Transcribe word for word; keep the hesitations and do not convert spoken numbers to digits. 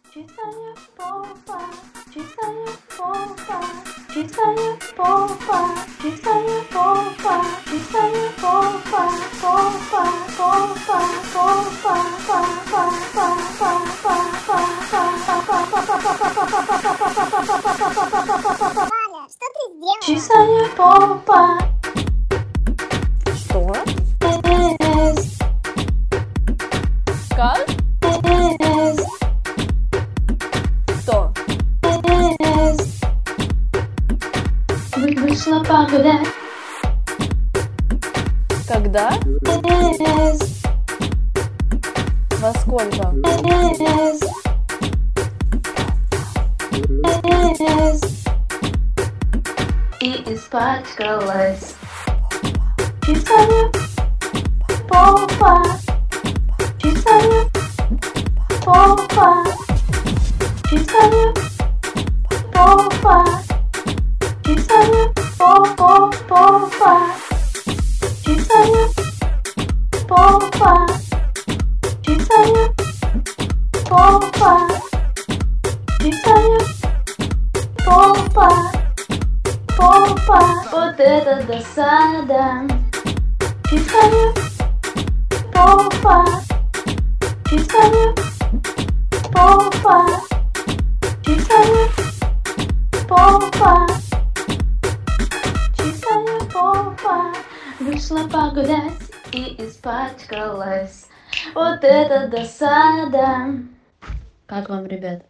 Чистая попа, чистая попа, чистая попа, чистая попа, чистая попа, попа, попа, попа, Валя, что ты сделала? чистая попа. Что? Эс, Как? эс, Что? эс. Вы- Вышла погулять. Когда? Эс, Во сколько? эс, эс. И испачкалась. Чистая попа, чистая попа, чистая попа, чистая попа, попа, чистая попа, чистая попа, чистая попа, попа. Вот это досада. Чистая попа, чистая попа, чистая попа, чистая попа. Вышла погулять и испачкалась. Вот это досада. Как вам, ребят?